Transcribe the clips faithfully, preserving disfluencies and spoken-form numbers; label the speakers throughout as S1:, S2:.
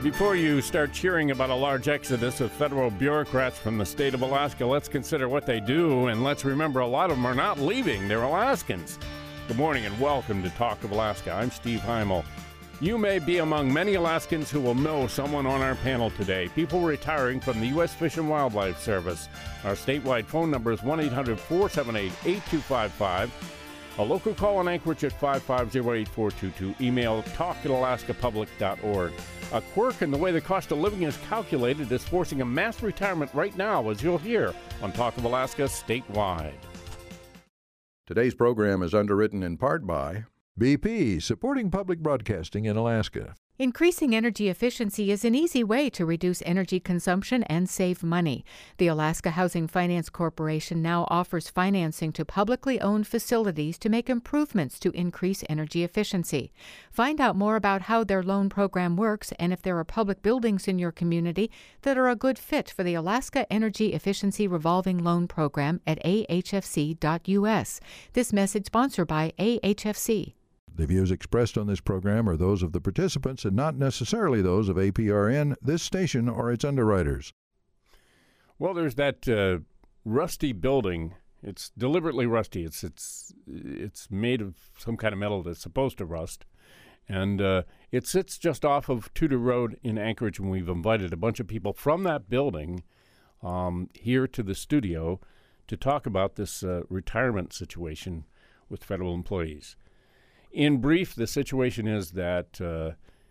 S1: Before you start cheering about a large exodus of federal bureaucrats from the state of Alaska, let's consider what they do, and let's remember a lot of them are not leaving. They're Alaskans. Good morning and welcome to Talk of Alaska. I'm Steve Heimel. You may be among many Alaskans who will know someone on our panel today. People retiring from the U S Fish and Wildlife Service. Our statewide phone number is one eight hundred four seven eight eight two five five. A local call in Anchorage at five five zero eight four two two. Email talk at alaska public dot org. A quirk in the way the cost of living is calculated is forcing a mass retirement right now, as you'll hear on Talk of Alaska statewide.
S2: Today's program is underwritten in part by B P, supporting public broadcasting in Alaska.
S3: Increasing energy efficiency is an easy way to reduce energy consumption and save money. The Alaska Housing Finance Corporation now offers financing to publicly owned facilities to make improvements to increase energy efficiency. Find out more about how their loan program works and if there are public buildings in your community that are a good fit for the Alaska Energy Efficiency Revolving Loan Program at a h f c dot u s. This message sponsored by A H F C.
S2: The views expressed on this program are those of the participants and not necessarily those of A P R N, this station, or its underwriters.
S1: Well, there's that uh, rusty building. It's deliberately rusty. It's it's it's made of some kind of metal that's supposed to rust. And uh, it sits just off of Tudor Road in Anchorage, and we've invited a bunch of people from that building um, here to the studio to talk about this uh, retirement situation with federal employees. In brief, the situation is that uh,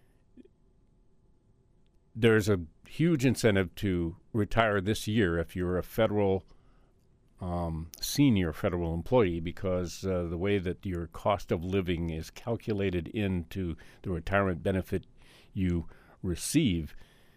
S1: there's a huge incentive to retire this year if you're a federal um, senior federal employee, because uh, the way that your cost of living is calculated into the retirement benefit you receive,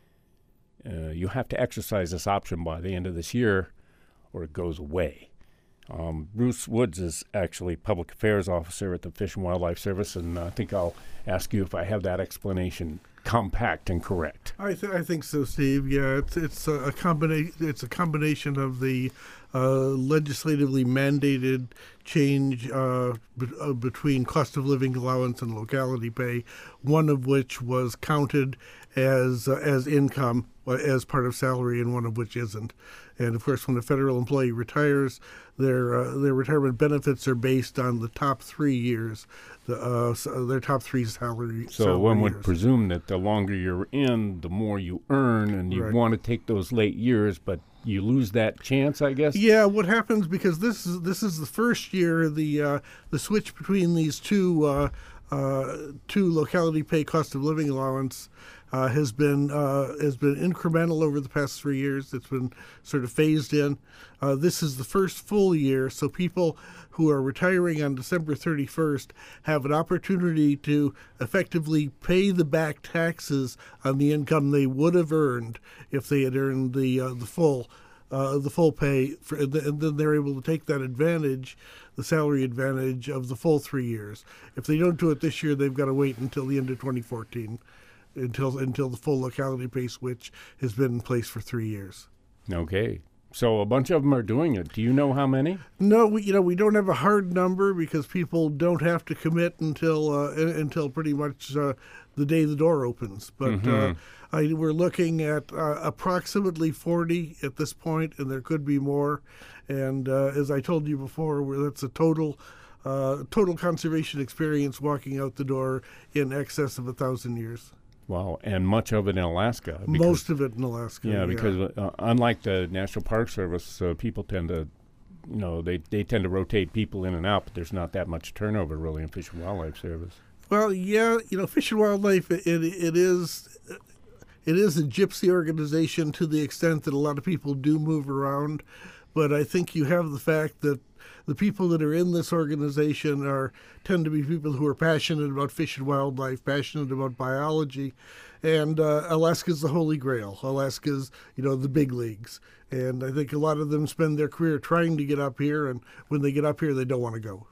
S1: uh, you have to exercise this option by the end of this year or it goes away. Um, Bruce Woods is actually public affairs officer at the Fish and Wildlife Service, and I think I'll ask you if I have that explanation compact and correct.
S4: I, th- I think so, Steve. Yeah, it's it's a, a combination. It's a combination of the uh, legislatively mandated change uh, be- uh, between cost of living allowance and locality pay. One of which was counted as uh, as income uh, as part of salary, and one of which isn't. And of course, when a federal employee retires, their uh, their retirement benefits are based on the top three years, the uh, so their top three salary.
S1: So
S4: salary
S1: one would
S4: years.
S1: presume that the longer you're in, the more you earn, and you
S4: Right.
S1: want to take those late years, but you lose that chance, I guess.
S4: Yeah, what happens, because this is this is the first year the uh, the switch between these two uh, uh, two locality pay cost of living allowance uh, has been uh, has been incremental over the past three years. It's been sort of phased in. Uh, this is the first full year, so people who are retiring on December thirty-first have an opportunity to effectively pay the back taxes on the income they would have earned if they had earned the uh, the full uh, the full pay, for, and then they're able to take that advantage, the salary advantage of the full three years. If they don't do it this year, they've got to wait until the end of twenty fourteen, until until the full locality pay switch has been in place for three years.
S1: Okay. So a bunch of them are doing it. Do you know how many?
S4: No, we, you know, we don't have a hard number because people don't have to commit until uh, until pretty much uh, the day the door opens. But
S1: Mm-hmm.
S4: uh, I, we're looking at uh, approximately forty at this point, and there could be more. And uh, as I told you before, we're, that's a total uh, total conservation experience walking out the door in excess of a thousand years.
S1: Wow, and much of it in Alaska. because-
S4: Most of it in Alaska.
S1: Yeah, because uh, unlike the National Park Service, uh, people tend to, you know, they, they tend to rotate people in and out, but there's not that much turnover really in Fish and Wildlife Service.
S4: Well, yeah, you know, Fish and Wildlife, it, it is it is a gypsy organization to the extent that a lot of people do move around, but I think you have the fact that the people that are in this organization are tend to be people who are passionate about fish and wildlife, passionate about biology, and uh, Alaska's the holy grail. Alaska's, you know, the big leagues, and I think a lot of them spend their career trying to get up here, and when they get up here, they don't want to go.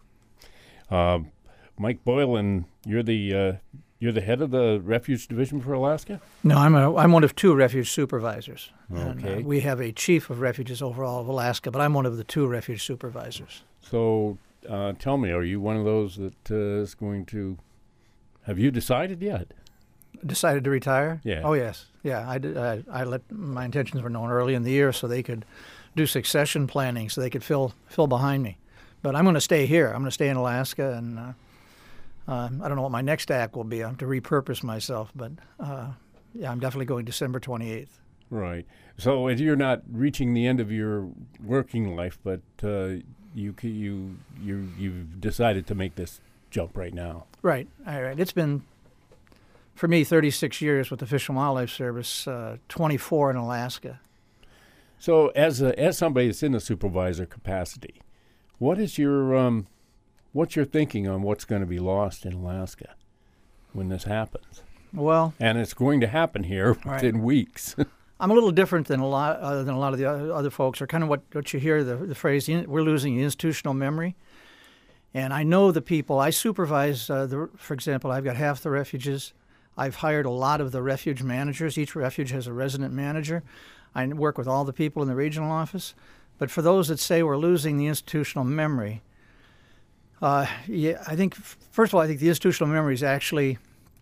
S1: Uh, Mike Boylan, you're the uh, you're the head of the Refuge Division for Alaska?
S5: No, I'm a, I'm one of two refuge supervisors. And,
S1: Okay.
S5: uh, we have a chief of refuges overall of Alaska, but I'm one of the two refuge supervisors.
S1: So uh, tell me, are you one of those that uh, is going to, have you decided yet?
S5: Decided to retire?
S1: Yeah.
S5: Oh, yes. Yeah, I, did, I, I let my intentions were known early in the year so they could do succession planning, so they could fill fill behind me. But I'm going to stay here. I'm going to stay in Alaska, and uh, uh, I don't know what my next act will be. I have to repurpose myself, but uh, yeah, I'm definitely going December twenty-eighth.
S1: Right. So you're not reaching the end of your working life, but uh, you you you you've decided to make this jump right now.
S5: Right. All right. It's been, for me, thirty-six years with the Fish and Wildlife Service, uh, twenty-four in Alaska.
S1: So as a, as somebody that's in a supervisor capacity, what is your um, what's your thinking on what's going to be lost in Alaska when this happens?
S5: Well,
S1: and it's going to happen here
S5: right.
S1: within weeks.
S5: I'm a little different than a lot uh, than a lot of the other folks. Or kind of what, what you hear the the phrase we're losing the institutional memory. And I know the people I supervise. Uh, the, for example, I've got half the refuges. I've hired a lot of the refuge managers. Each refuge has a resident manager. I work with all the people in the regional office. But for those that say we're losing the institutional memory, uh, yeah, I think first of all, I think the institutional memory is actually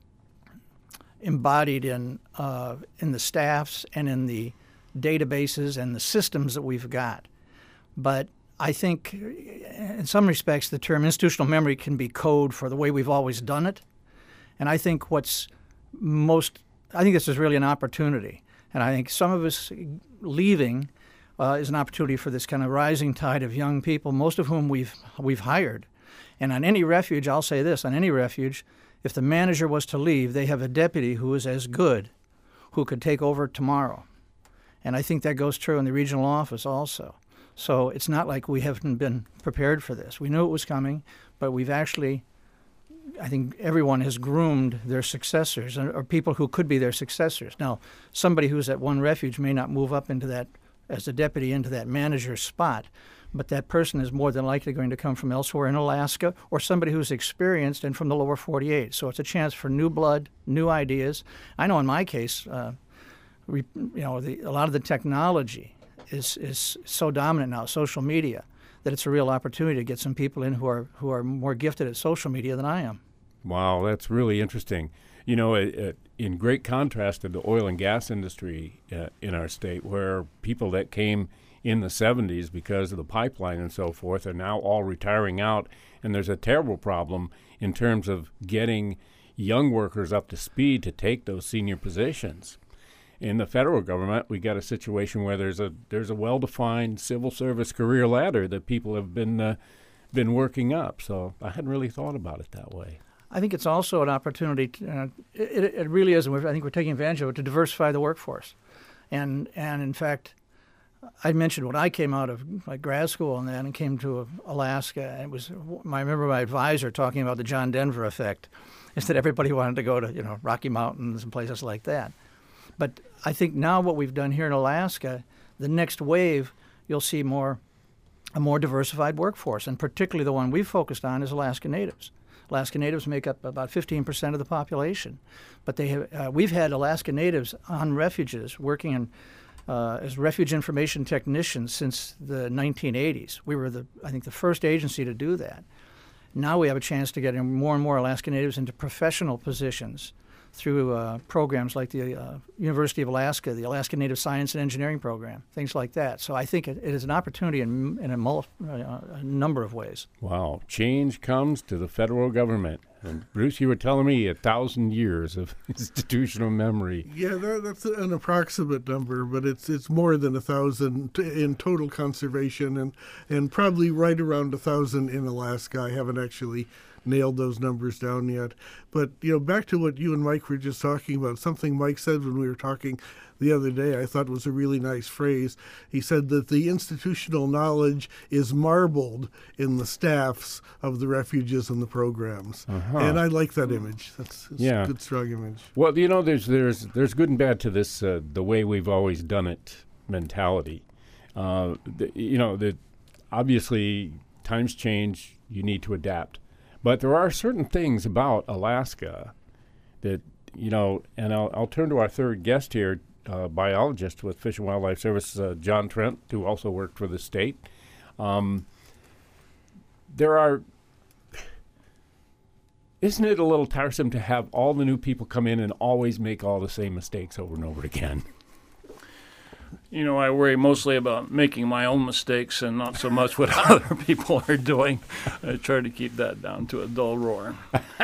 S5: embodied in uh, in the staffs and in the databases and the systems that we've got. But I think in some respects the term institutional memory can be code for the way we've always done it. And I think what's most, I think this is really an opportunity. And I think some of us leaving uh, is an opportunity for this kind of rising tide of young people, most of whom we've we've hired. And on any refuge, I'll say this, on any refuge, if the manager was to leave, they have a deputy who is as good, who could take over tomorrow. And I think that goes true in the regional office also. So it's not like we haven't been prepared for this. We knew it was coming, but we've actually, I think everyone has groomed their successors, or people who could be their successors. Now, somebody who's at one refuge may not move up into that, as a deputy, into that manager's spot, but that person is more than likely going to come from elsewhere in Alaska or somebody who's experienced and from the lower forty-eight. So it's a chance for new blood, new ideas. I know in my case, uh, we, you know, the, a lot of the technology is is so dominant now, social media, that it's a real opportunity to get some people in who are who are more gifted at social media than I am.
S1: Wow, that's really interesting. You know, it, it, in great contrast to the oil and gas industry uh, in our state, where people that came in the seventies because of the pipeline and so forth are now all retiring out, and there's a terrible problem in terms of getting young workers up to speed to take those senior positions. In the federal government, we got a situation where there's a there's a well-defined civil service career ladder that people have been uh, been working up. So I hadn't really thought about it that way.
S5: I think it's also an opportunity. To, uh, it, it really is, and we're, I think we're taking advantage of it to diversify the workforce. And and in fact, I mentioned when I came out of like grad school and then and came to Alaska, and it was I remember my advisor talking about the John Denver effect, is that everybody wanted to go to you know Rocky Mountains and places like that. But I think now what we've done here in Alaska, the next wave, you'll see more a more diversified workforce, and particularly the one we've focused on is Alaska Natives. Alaska Natives make up about fifteen percent of the population, but they have, uh, we've had Alaska Natives on refuges working in, uh, as refuge information technicians since the nineteen eighties. We were, the I think, the first agency to do that. Now we have a chance to get in more and more Alaska Natives into professional positions through uh, programs like the uh, University of Alaska, the Alaska Native Science and Engineering Program, things like that. So I think it, it is an opportunity in, in a, mul- uh, a number of ways.
S1: Wow. Change comes to the federal government. And Bruce, you were telling me a thousand years of institutional memory.
S4: Yeah, that, that's an approximate number, but it's it's more than a thousand t- in total conservation, and, and probably right around a thousand in Alaska. I haven't actually nailed those numbers down yet. But, you know, back to what you and Mike were just talking about, something Mike said when we were talking the other day I thought was a really nice phrase. He said that the institutional knowledge is marbled in the staffs of the refuges and the programs. Uh-huh. And I like that image. That's, that's yeah. a good, strong image.
S1: Well, you know, there's there's there's good and bad to this, uh, the way we've always done it mentality. Uh, the, you know, the, obviously times change, you need to adapt. But there are certain things about Alaska that, you know, and I'll, I'll turn to our third guest here, uh, biologist with Fish and Wildlife Service, uh, John Trent, who also worked for the state. Um, there are isn't it a little tiresome to have all the new people come in and always make all the same mistakes over and over again?
S6: You know, I worry mostly about making my own mistakes and not so much what other people are doing. I try to keep that down to a dull roar.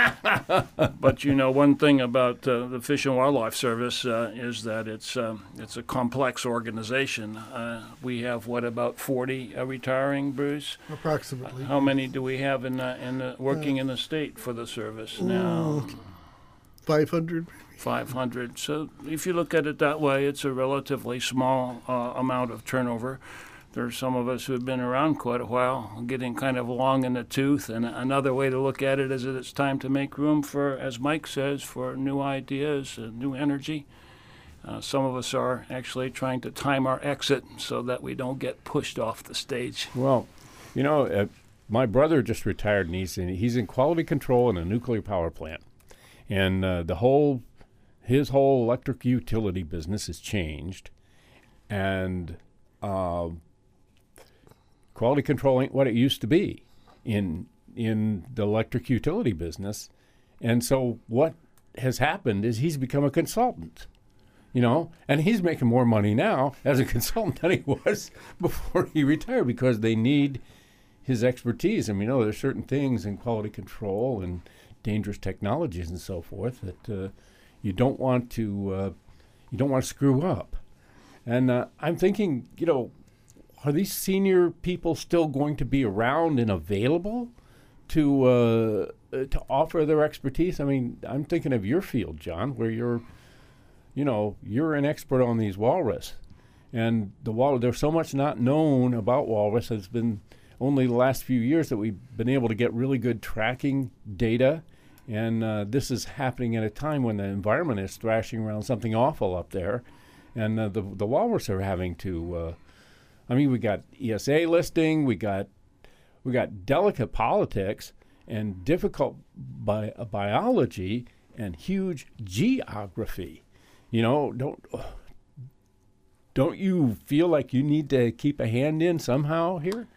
S6: But, you know, one thing about uh, the Fish and Wildlife Service uh, is that it's uh, it's a complex organization. Uh, we have, what, about forty uh, retiring, Bruce?
S4: Approximately.
S6: How many do we have in the, in the, working uh, in the state for the service now?
S4: five hundred.
S6: five hundred. So if you look at it that way, it's a relatively small uh, amount of turnover. There's some of us who have been around quite a while, getting kind of long in the tooth. And another way to look at it is that it's time to make room for, as Mike says, for new ideas, uh, new energy. Uh, some of us are actually trying to time our exit so that we don't get pushed off the stage.
S1: Well, you know, uh, my brother just retired, and he's in, he's in quality control in a nuclear power plant. And uh, the whole his whole electric utility business has changed, and uh, quality control ain't what it used to be in in the electric utility business. And so what has happened is he's become a consultant, you know, and he's making more money now as a consultant than he was before he retired, because they need his expertise. And we know there's certain things in quality control and dangerous technologies and so forth that uh, you don't want to uh, you don't want to screw up. And uh, I'm thinking, you know, are these senior people still going to be around and available to uh, to offer their expertise? I mean, I'm thinking of your field, John, where you're, you know, you're an expert on these walrus, and the wal there's so much not known about walrus. It's been only the last few years that we've been able to get really good tracking data. And uh, this is happening at a time when the environment is thrashing around something awful up there. And uh, the the walrus are having to, uh, I mean, we got E S A listing, we got we got delicate politics and difficult bi uh, biology and huge geography. You know, don't, don't you feel like you need to keep a hand in somehow here?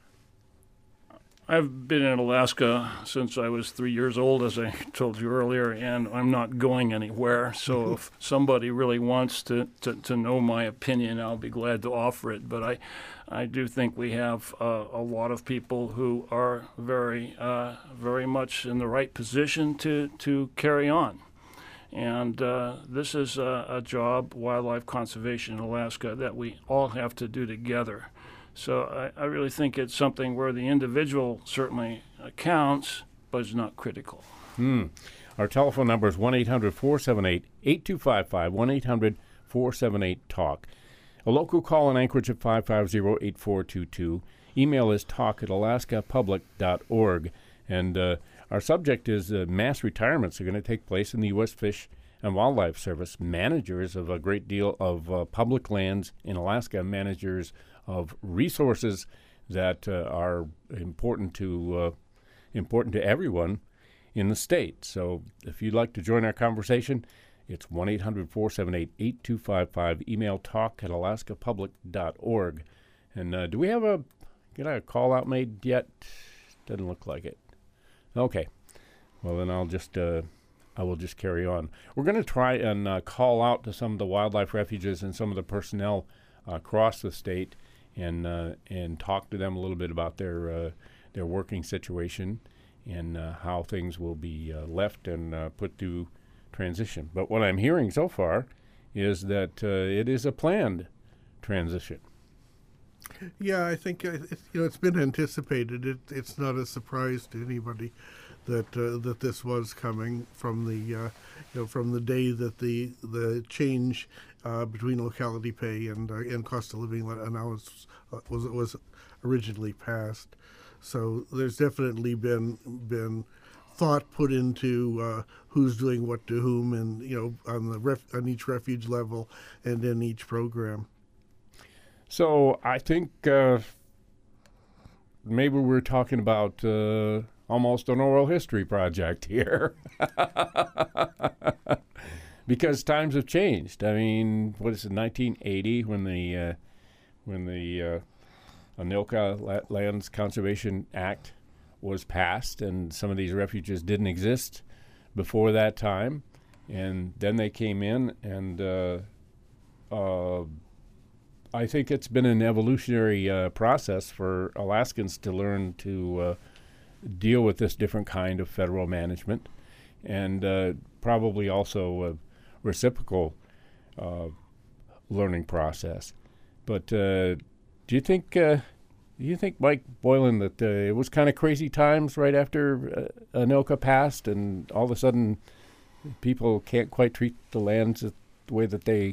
S6: I've been in Alaska since I was three years old, as I told you earlier, and I'm not going anywhere. So if somebody really wants to, to, to know my opinion, I'll be glad to offer it. But I, I do think we have uh, a lot of people who are very, uh, very much in the right position to, to carry on. And uh, this is a, a job, wildlife conservation in Alaska, that we all have to do together. So I, I really think it's something where the individual certainly counts, but it's not critical.
S1: Hmm. Our telephone number is one eight hundred, four seven eight, eight two five five, one eight hundred, four seven eight, talk. A local call in Anchorage at five five zero, eight four two two. Email is talk at alaska public dot org. And uh, our subject is uh, mass retirements are going to take place in the U S Fish and Wildlife Service. Managers of a great deal of uh, public lands in Alaska, managers of resources that uh, are important to uh, important to everyone in the state. So if you'd like to join our conversation, it's one eight hundred, four seven eight, eight two five five. Email talk at alaska public dot org. And uh, do we have a get a call out made yet? Doesn't look like it. Okay. Well, then I'll just uh, I will just carry on. We're going to try and uh, call out to some of the wildlife refuges and some of the personnel uh, across the state, and uh, and talk to them a little bit about their uh, their working situation and uh, how things will be uh, left and uh, put to transition. But what I'm hearing so far is that uh, it is a planned transition.
S4: Yeah, I think uh, it, you know it's been anticipated. It, it's not a surprise to anybody that uh, that this was coming from the uh, you know from the day that the the change uh, between locality pay and uh, and cost of living allowance uh, was was originally passed. So there's definitely been been thought put into uh, who's doing what to whom, and you know on the ref, on each refuge level and in each program.
S1: So I think uh, maybe we're talking about uh, almost an oral history project here. Because times have changed. I mean, what is it, nineteen eighty, when the uh, when the uh, Anilka La- Lands Conservation Act was passed, and some of these refuges didn't exist before that time, and then they came in, and uh, uh, I think it's been an evolutionary uh, process for Alaskans to learn to uh, deal with this different kind of federal management, and uh, probably also a reciprocal uh, learning process. But uh, do you think, uh, do you think, Mike Boylan, that uh, it was kind of crazy times right after uh, ANILCA passed, and all of a sudden people can't quite treat the lands the way that they,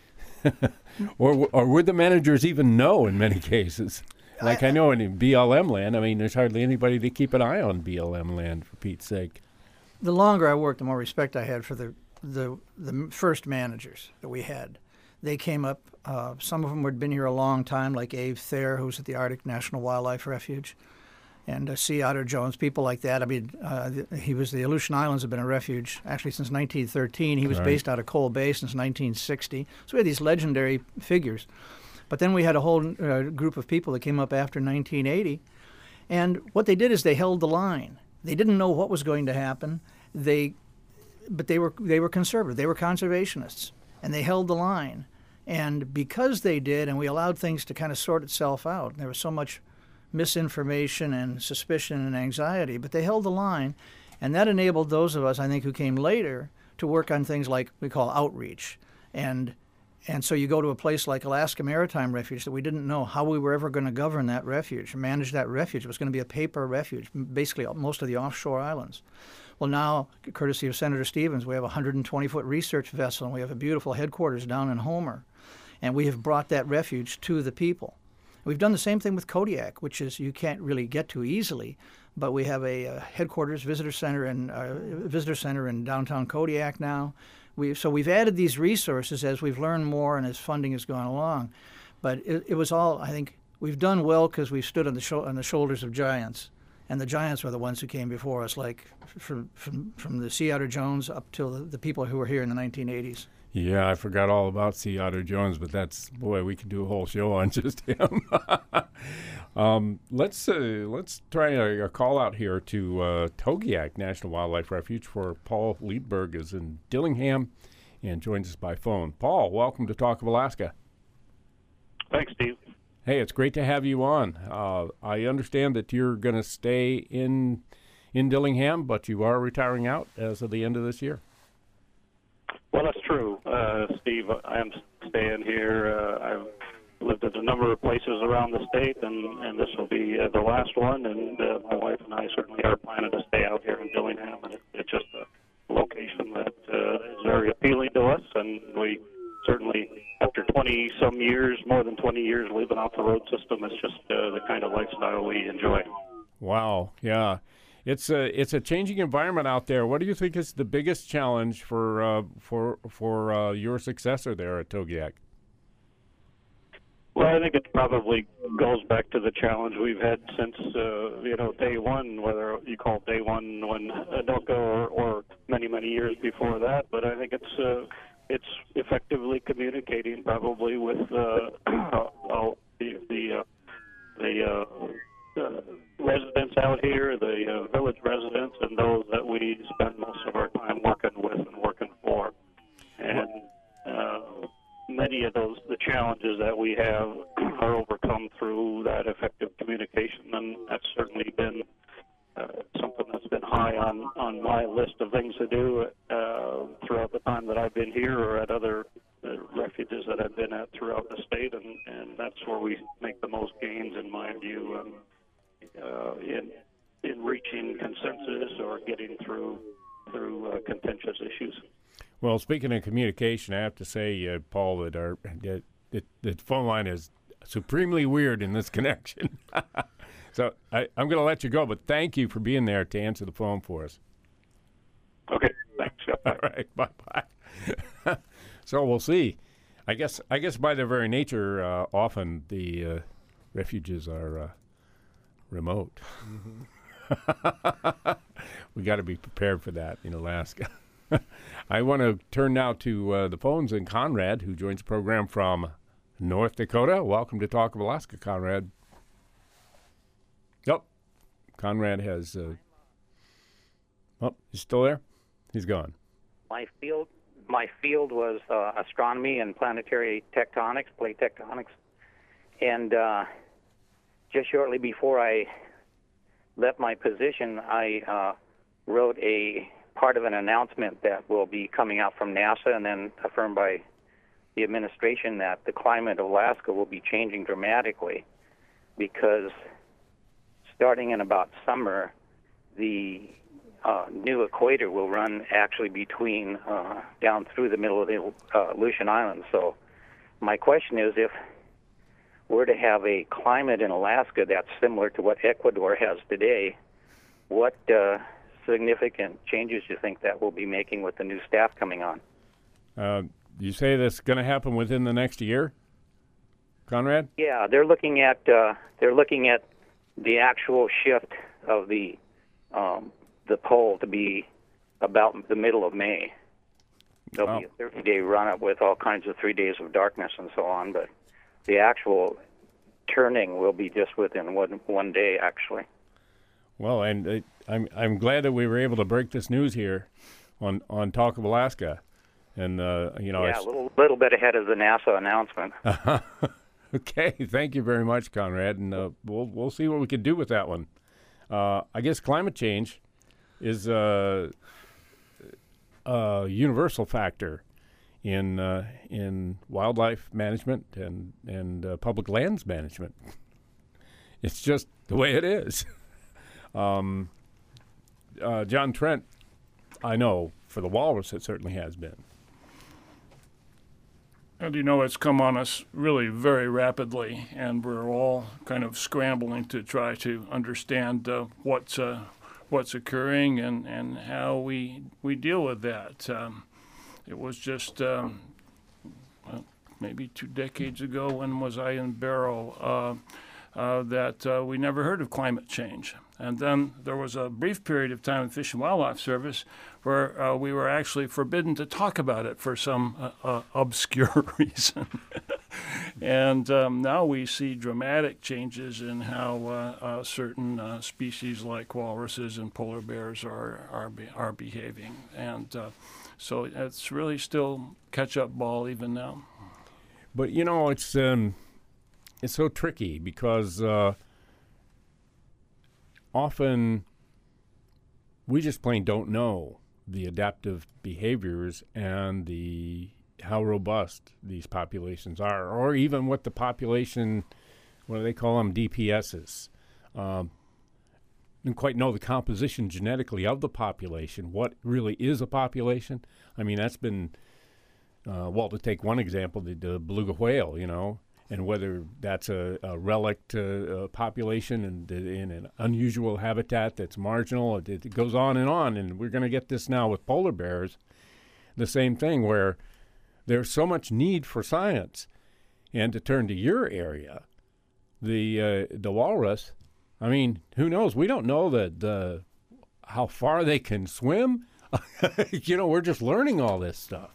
S1: or or would the managers even know in many cases? Like I, I know in B L M land, I mean, there's hardly anybody to keep an eye on B L M land, for Pete's sake.
S5: The longer I worked, the more respect I had for the the, the first managers that we had. They came up, uh, some of them had been here a long time, like Abe Thayer, who's at the Arctic National Wildlife Refuge, and uh, C. Otter Jones, people like that. I mean, uh, the, he was, the Aleutian Islands have been a refuge actually since nineteen thirteen. He was
S1: Right.
S5: based out of Coal Bay since nineteen sixty. So we had these legendary figures. But then we had a whole uh, group of people that came up after nineteen eighty, and what they did is they held the line. They didn't know what was going to happen. They, but they were they were conservative. They were conservationists, and they held the line. And because they did, and we allowed things to kind of sort itself out, there was so much misinformation and suspicion and anxiety, but they held the line, and that enabled those of us, I think, who came later to work on things like we call outreach. And and so you go to a place like Alaska Maritime Refuge that we didn't know how we were ever going to govern that refuge, manage that refuge. It was going to be a paper refuge, basically most of the offshore islands. Well, now, courtesy of Senator Stevens, we have a one hundred twenty foot research vessel, and we have a beautiful headquarters down in Homer. And we have brought that refuge to the people. We've done the same thing with Kodiak, which is you can't really get to easily, but we have a, a headquarters visitor center and uh, visitor center in downtown Kodiak now. We so we've added these resources as we've learned more and as funding has gone along. But it, it was all, I think, we've done well because we've stood on the sho- on the shoulders of giants, and the giants were the ones who came before us, like from from, from the C. Otter Jones up till the, the people who were here in the nineteen eighties.
S1: Yeah, I forgot all about C. Otter Jones, but that's, boy, we could do a whole show on just him. um, let's uh, let's try a, a call out here to uh, Togiak National Wildlife Refuge, for Paul Liedberg is in Dillingham and joins us by phone. Paul, welcome to Talk of Alaska.
S7: Thanks, Steve.
S1: Hey, it's great to have you on. Uh, I understand that you're going to stay in in Dillingham, but you are retiring out as of the end of this year.
S7: Well, that's true, uh, Steve. I am staying here. Uh, I've lived at a number of places around the state, and, and this will be uh, the last one. And uh, my wife and I certainly are planning to stay out here in Dillingham. And it, it's just a location that uh, is very appealing to us, and we certainly, after twenty-some years, more than twenty years living off the road system, it's just uh, the kind of lifestyle we enjoy.
S1: Wow, yeah. It's a it's a changing environment out there. What do you think is the biggest challenge for uh, for for uh, your successor there at Togiak?
S7: Well, I think it probably goes back to the challenge we've had since uh, you know day one, whether you call it day one when ANILCA or, or many many years before that. But I think it's uh, it's effectively communicating probably with uh, all the the uh, the. Uh, Uh, residents out here, the uh, village residents, and those that we spend most of our time working with and working for. And uh, many of those, the challenges that we have are overcome through that effective communication, and that's certainly been uh, something that's been high on, on my list of things to do uh, throughout the time that I've been here or at other uh, refuges that I've been at throughout the state, and, and that's where we make the most gains, in my view. Um, Uh, in in reaching consensus or getting through through uh, contentious issues.
S1: Well, speaking of communication, I have to say, uh, Paul, that our that, that the phone line is supremely weird in this connection. So I, I'm going to let you go, but thank you for being there to answer the phone for us.
S7: Okay, thanks.
S1: All right, bye bye. So we'll see. I guess I guess by their very nature, uh, often the uh, refuges are. Uh, remote. Mm-hmm. We got to be prepared for that in Alaska. I want to turn now to uh, the phones and Conrad, who joins the program from North Dakota. Welcome to Talk of Alaska, Conrad. Yep. Conrad has. Uh, oh, he's still there? He's gone.
S8: My field, my field was uh, astronomy and planetary tectonics, plate tectonics, and uh, just shortly before I left my position, I uh, wrote a part of an announcement that will be coming out from NASA and then affirmed by the administration that the climate of Alaska will be changing dramatically because starting in about summer, the uh, new equator will run actually between uh, down through the middle of the uh, Aleutian Islands. So my question is, if we're to have a climate in Alaska that's similar to what Ecuador has today, what uh, significant changes do you think that will be making with the new staff coming on?
S1: Uh, you say that's going to happen within the next year, Conrad?
S8: Yeah, they're looking at uh, they're looking at the actual shift of the um, the pole to be about the middle of May. There'll
S1: Wow.
S8: be a thirty-day run-up with all kinds of three days of darkness and so on, but the actual turning will be just within one one day, actually.
S1: Well, and uh, I'm I'm glad that we were able to break this news here on, on Talk of Alaska, and uh, you know.
S8: Yeah, a little little bit ahead of the NASA announcement.
S1: Okay, thank you very much, Conrad, and uh, we'll we'll see what we can do with that one. Uh, I guess climate change is uh, a universal factor in uh, in wildlife management and and uh, public lands management. It's just the way it is. um, uh, John Trent, I know for the walrus it certainly has been.
S6: And you know, it's come on us really very rapidly, and we're all kind of scrambling to try to understand uh, what's uh, what's occurring and, and how we we deal with that. Um, it was just um, well, maybe two decades ago, when was I in Barrow, uh, uh, that uh, we never heard of climate change. And then there was a brief period of time in Fish and Wildlife Service where uh, we were actually forbidden to talk about it for some uh, uh, obscure reason. And um, now we see dramatic changes in how uh, uh, certain uh, species like walruses and polar bears are are, be- are behaving. And uh, so it's really still catch-up ball even now.
S1: But you know, it's um, it's so tricky because uh, often we just plain don't know the adaptive behaviors and the how robust these populations are, or even what the population, what do they call them, D P Ss. Um, didn't quite know the composition genetically of the population, what really is a population. I mean, that's been, uh, well, to take one example, the, the beluga whale, you know, and whether that's a, a relict uh, uh, population and in, in an unusual habitat that's marginal. It, it goes on and on, and we're going to get this now with polar bears, the same thing, where there's so much need for science. And to turn to your area, the uh, the walrus, I mean, who knows? We don't know that the how far they can swim. You know, we're just learning all this stuff.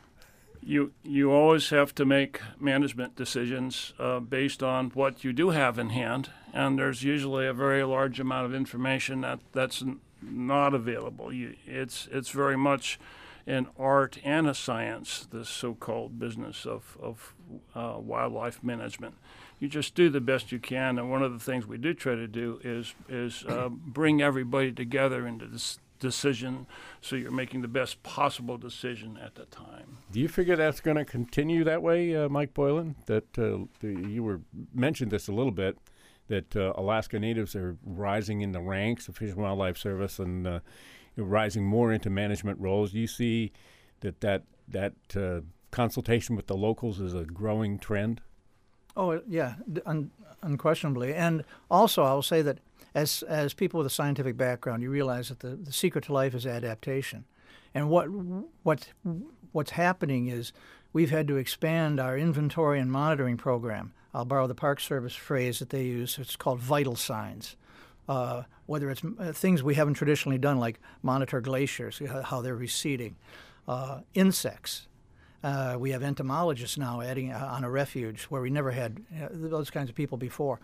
S6: You you always have to make management decisions uh, based on what you do have in hand, and there's usually a very large amount of information that, that's n- not available. You, it's it's very much an art and a science, this so-called business of, of uh, wildlife management. You just do the best you can, and one of the things we do try to do is, is uh, bring everybody together into this decision, so you're making the best possible decision at the time.
S1: Do you figure that's going to continue that way, uh, Mike Boylan? That uh, the, you were mentioned this a little bit, that uh, Alaska Natives are rising in the ranks of Fish and Wildlife Service and uh, rising more into management roles. Do you see that that that uh, consultation with the locals is a growing trend?
S5: Oh yeah, un- unquestionably. And also, I'll say that as as people with a scientific background, you realize that the, the secret to life is adaptation. And what what what's happening is we've had to expand our inventory and monitoring program. I'll borrow the Park Service phrase that they use. It's called vital signs. Uh, whether it's uh, things we haven't traditionally done, like monitor glaciers, how they're receding, uh, insects. Uh, we have entomologists now adding uh, on a refuge where we never had uh, those kinds of people before.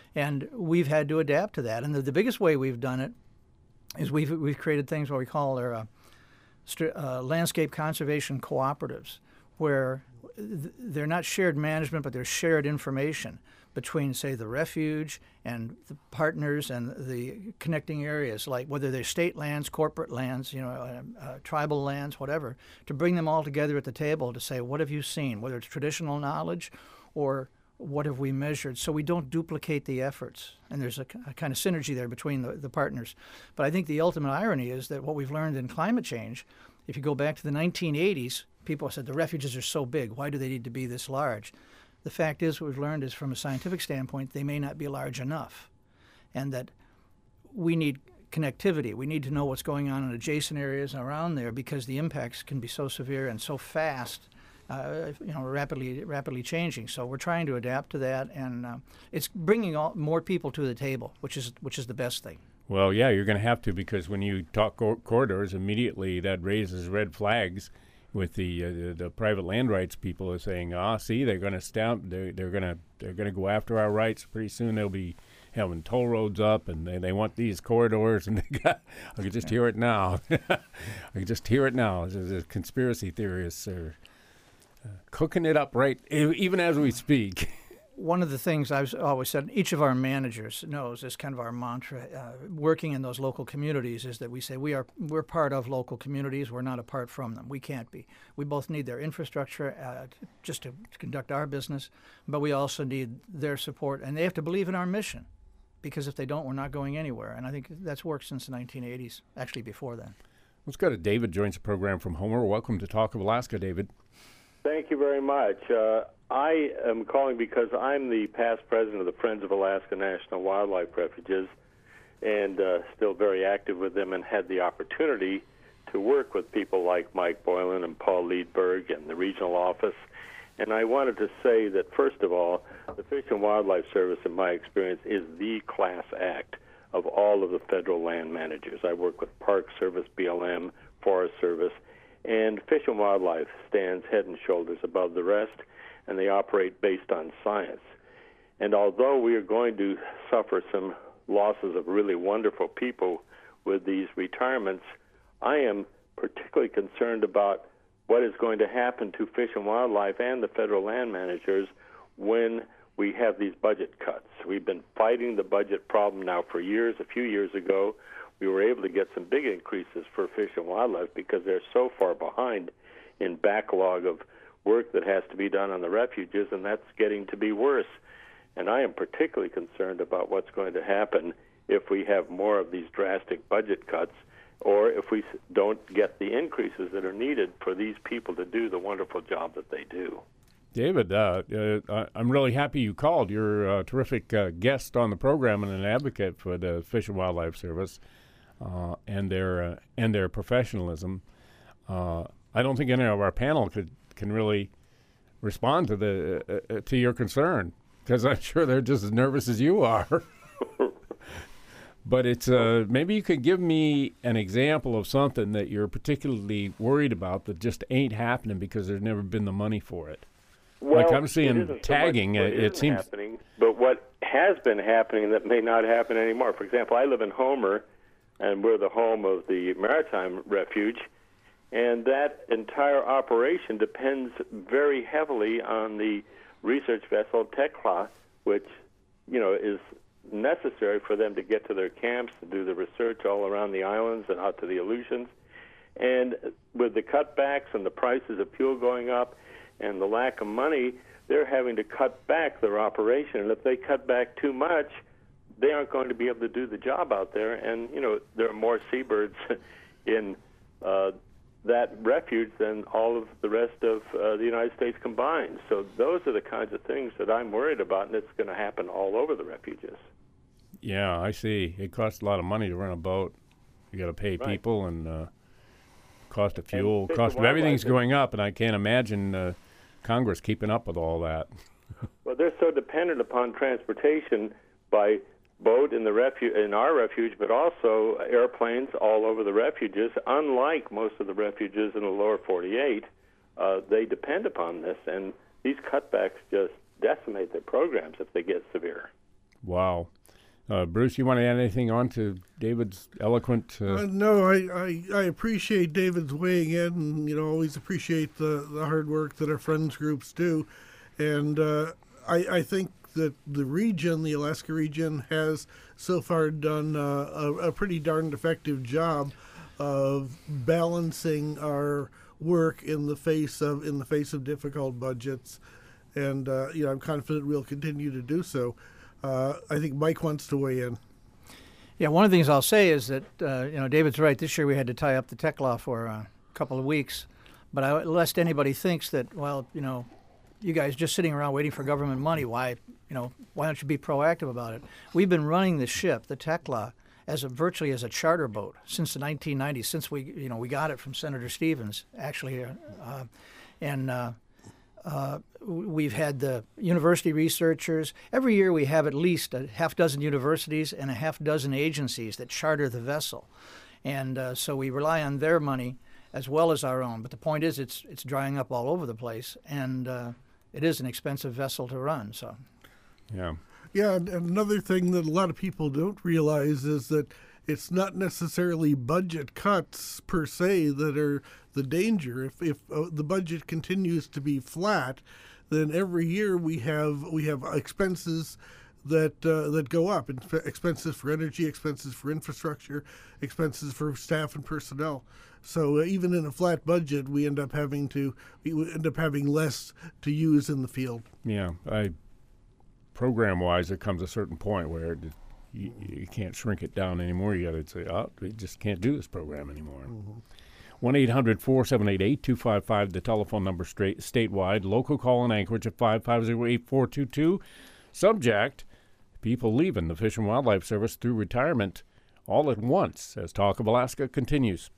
S5: And we've had to adapt to that. And the, the biggest way we've done it is we've, we've created things what we call our uh, st- uh, landscape conservation cooperatives, where th- they're not shared management, but they're shared information between, say, the refuge and the partners and the connecting areas, like whether they're state lands, corporate lands, you know, uh, uh, tribal lands, whatever, to bring them all together at the table to say, what have you seen, whether it's traditional knowledge or what have we measured, so we don't duplicate the efforts. And there's a, a kind of synergy there between the, the partners. But I think the ultimate irony is that what we've learned in climate change, if you go back to the nineteen eighties, people said the refuges are so big, why do they need to be this large? The fact is, what we've learned is from a scientific standpoint, they may not be large enough, and that we need connectivity. We need to know what's going on in adjacent areas around there, because the impacts can be so severe and so fast, uh, you know, rapidly rapidly changing. So we're trying to adapt to that, and uh, it's bringing all, more people to the table, which is which is the best thing.
S1: Well, yeah, you're going to have to, because when you talk cor- corridors, immediately that raises red flags with the, uh, the the private land rights people are saying, ah, see, they're going to stamp, they're they're going to they're going to go after our rights. Pretty soon they'll be having toll roads up, and they, they want these corridors, and they got. I can just hear it now. I can just hear it now. The, the conspiracy theorists are uh, cooking it up right e- even as we speak.
S5: One of the things I've always said, each of our managers knows, is kind of our mantra, uh, working in those local communities, is that we say we are we're part of local communities. We're not apart from them. We can't be. We both need their infrastructure uh, to, just to, to conduct our business, but we also need their support, and they have to believe in our mission, because if they don't, we're not going anywhere. And I think that's worked since the nineteen eighties, actually before then.
S1: Let's go to David, joins the program from Homer. Welcome to Talk of Alaska, David.
S9: Thank you very much. Uh, I am calling because I'm the past president of the Friends of Alaska National Wildlife Refuges, and uh, still very active with them, and had the opportunity to work with people like Mike Boylan and Paul Liedberg and the regional office. And I wanted to say that, first of all, the Fish and Wildlife Service, in my experience, is the class act of all of the federal land managers. I work with Park Service, B L M, Forest Service, and Fish and Wildlife stands head and shoulders above the rest, and they operate based on science. And although we are going to suffer some losses of really wonderful people with these retirements, I am particularly concerned about what is going to happen to Fish and Wildlife and the federal land managers when we have these budget cuts. We've been fighting the budget problem now for years. A few years ago, we were able to get some big increases for Fish and Wildlife because they're so far behind in backlog of work that has to be done on the refuges, and that's getting to be worse. And I am particularly concerned about what's going to happen if we have more of these drastic budget cuts, or if we don't get the increases that are needed for these people to do the wonderful job that they do.
S1: David, uh, uh, I'm really happy you called. You're a terrific uh, guest on the program and an advocate for the Fish and Wildlife Service uh, and their uh, and their professionalism. Uh, I don't think any of our panel could can really respond to the uh, to your concern, because I'm sure they're just as nervous as you are. But it's uh, maybe you could give me an example of something that you're particularly worried about that just ain't happening because there's never been the money for it.
S9: Well,
S1: like I'm seeing
S9: it
S1: tagging,
S9: so
S1: it, it seems
S9: happening, but what has been happening that may not happen anymore. For example, I live in Homer, and we're the home of the Maritime Refuge, and that entire operation depends very heavily on the research vessel Tekla, which, you know, is necessary for them to get to their camps and do the research all around the islands and out to the Aleutians. And with the cutbacks and the prices of fuel going up and the lack of money, they're having to cut back their operation. And if they cut back too much, they aren't going to be able to do the job out there. And, you know, there are more seabirds in uh, that refuge than all of the rest of uh, the United States combined. So those are the kinds of things that I'm worried about, and it's going to happen all over the refuges.
S1: Yeah, I see. It costs a lot of money to run a boat. You got to pay
S9: Right.
S1: people, and uh, cost of fuel,
S9: And
S1: cost of
S9: wildlife
S1: everything's
S9: is-
S1: going up, and I can't imagine uh, Congress keeping up with all that.
S9: Well, they're so dependent upon transportation by boat in the refu- in our refuge, but also airplanes all over the refuges. Unlike most of the refuges in the lower forty-eight, uh, they depend upon this, and these cutbacks just decimate their programs if they get severe.
S1: Wow. Uh, Bruce, you want to add anything on to David's eloquent? Uh...
S4: Uh, no, I, I, I appreciate David's weighing in, and you know, always appreciate the, the hard work that our friends groups do, and uh, I, I think that the region, the Alaska region, has so far done uh, a, a pretty darned effective job of balancing our work in the face of in the face of difficult budgets, and uh, you know, I'm confident we'll continue to do so. Uh, I think Mike wants to weigh in.
S5: Yeah, one of the things I'll say is that, uh, you know, David's right. This year we had to tie up the tech law for a couple of weeks. But I, lest anybody thinks that, well, you know, you guys just sitting around waiting for government money, why, you know, why don't you be proactive about it? We've been running the ship, the tech law, as a, virtually as a charter boat since the nineteen nineties, since we, you know, we got it from Senator Stevens, actually. Uh, and uh, Uh, we've had the university researchers. Every year we have at least a half dozen universities and a half dozen agencies that charter the vessel. And uh, so we rely on their money as well as our own. But the point is it's it's drying up all over the place, and uh, it is an expensive vessel to run. So,
S1: yeah.
S4: Yeah, and another thing that a lot of people don't realize is that it's not necessarily budget cuts per se that are the danger. If if uh, the budget continues to be flat, then every year we have we have expenses that uh, that go up. Expenses for energy, expenses for infrastructure, expenses for staff and personnel. So uh, even in a flat budget, we end up having to we end up having less to use in the field.
S1: Yeah, I program-wise, it comes a certain point where it, you, you can't shrink it down anymore. You got to say, oh, we just can't do this program anymore. one eight hundred four seven eight eight two five five, the telephone number straight statewide. Local call in Anchorage at five five zero eight four two two. Subject, people leaving the Fish and Wildlife Service through retirement all at once as Talk of Alaska continues.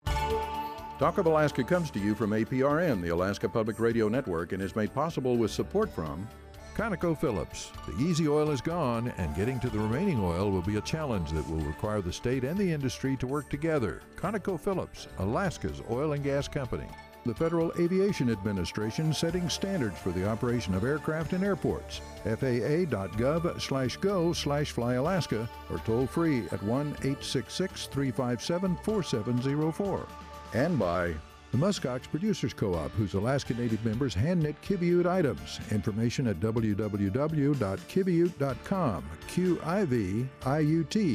S2: Talk of Alaska comes to you from A P R N, the Alaska Public Radio Network, and is made possible with support from ConocoPhillips. The easy oil is gone, and getting to the remaining oil will be a challenge that will require the state and the industry to work together. ConocoPhillips, Alaska's oil and gas company. The Federal Aviation Administration setting standards for the operation of aircraft and airports. F A A dot gov slash go slash fly Alaska, or toll free at one eight six six three five seven four seven zero four. And by the Muskox Producers Co-op, whose Alaska Native members hand-knit Kiviute items. Information at w w w dot kiviute dot com. Q I V I U T.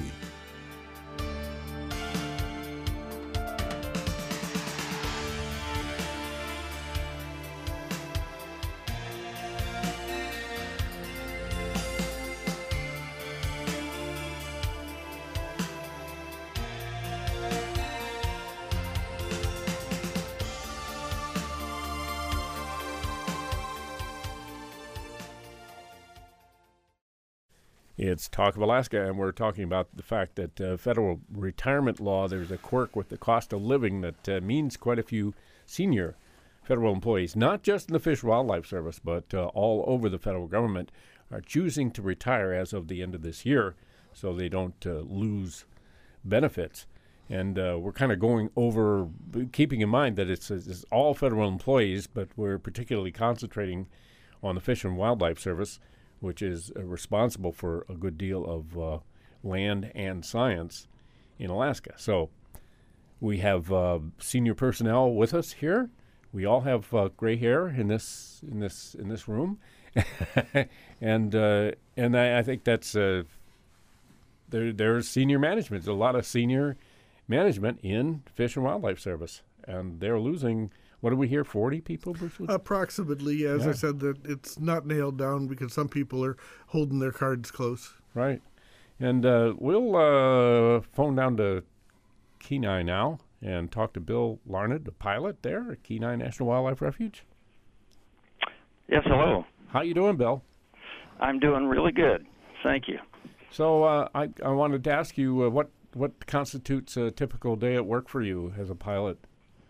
S1: It's Talk of Alaska, and we're talking about the fact that uh, federal retirement law, there's a quirk with the cost of living that uh, means quite a few senior federal employees, not just in the Fish and Wildlife Service, but uh, all over the federal government, are choosing to retire as of the end of this year so they don't uh, lose benefits. And uh, we're kind of going over, keeping in mind that it's, it's all federal employees, but we're particularly concentrating on the Fish and Wildlife Service, which is uh, responsible for a good deal of uh, land and science in Alaska. So we have uh, senior personnel with us here. We all have uh, gray hair in this in this in this room, and uh, and I, I think that's uh, there. There's senior management. There's a lot of senior management in Fish and Wildlife Service, and they're losing. What do we hear? Forty people, Bruce?
S4: Approximately, as
S1: yeah.
S4: I said, that it's not nailed down because some people are holding their cards close.
S1: Right, and uh, we'll uh, phone down to Kenai now and talk to Bill Larned, the pilot there at Kenai National Wildlife Refuge.
S10: Yes, hello.
S1: How you doing, Bill?
S10: I'm doing really good. Thank you.
S1: So uh, I I wanted to ask you uh, what what constitutes a typical day at work for you as a pilot.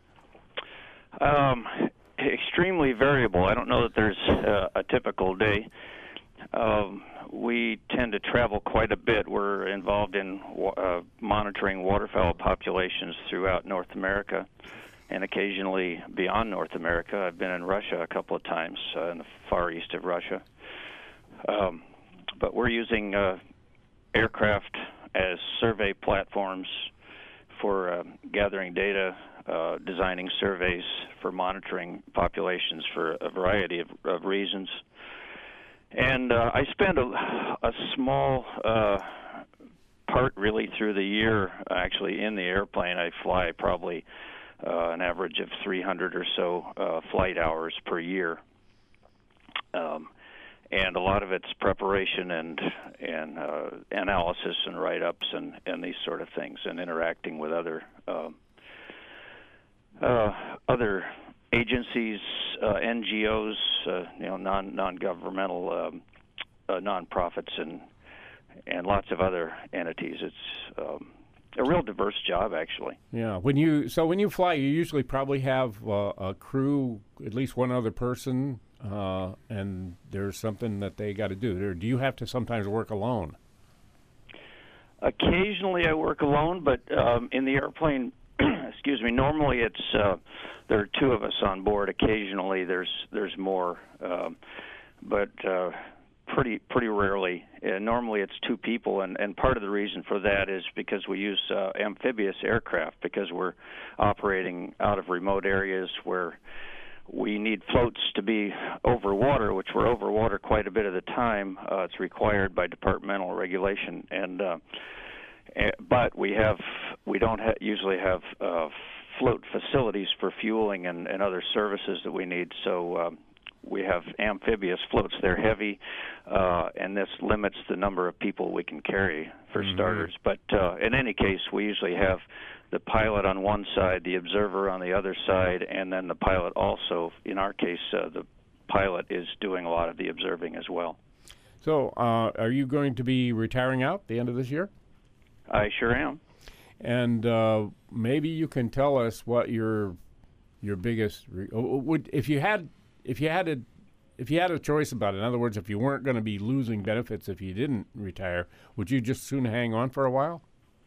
S10: Um, extremely variable. I don't know that there's uh, a typical day. Um, we tend to travel quite a bit. We're involved in uh, monitoring waterfowl populations throughout North America and occasionally beyond North America. I've been in Russia a couple of times, uh, in the far east of Russia. Um, but we're using uh, aircraft as survey platforms for uh, gathering data, uh, designing surveys, for monitoring populations for a variety of, of reasons. And uh, I spend a, a small uh, part really through the year actually in the airplane. I fly probably uh, an average of three hundred or so uh, flight hours per year. Um, and a lot of it's preparation and and uh, analysis and write-ups and, and these sort of things, and interacting with other uh, uh, other agencies, uh, N G Os, uh, you know, non non-governmental um, uh, nonprofits, and and lots of other entities. It's um, a real diverse job, actually.
S1: Yeah. When you so when you fly, you usually probably have uh, a crew, at least one other person, uh, and there's something that they got to do. Or do you have to sometimes work alone?
S10: Occasionally, I work alone, but um, in the airplane. Excuse me. Normally, it's uh, there are two of us on board. Occasionally, there's there's more, um, but uh, pretty pretty rarely. Uh, normally, it's two people, and, and part of the reason for that is because we use uh, amphibious aircraft, because we're operating out of remote areas where we need floats to be over water, which we're over water quite a bit of the time. Uh, it's required by departmental regulation, and uh, but we have we don't ha- usually have uh, float facilities for fueling and, and other services that we need. So um, we have amphibious floats. They're heavy, uh, and this limits the number of people we can carry, for mm-hmm. starters. But uh, in any case, we usually have the pilot on one side, the observer on the other side, and then the pilot also. In our case, uh, the pilot is doing a lot of the observing as well.
S1: So uh, are you going to be retiring out at the end of this year?
S10: I sure am.
S1: And uh, maybe you can tell us what your your biggest re- would if you had if you had a if you had a choice about it. In other words, if you weren't going to be losing benefits if you didn't retire, would you just soon hang on for a while?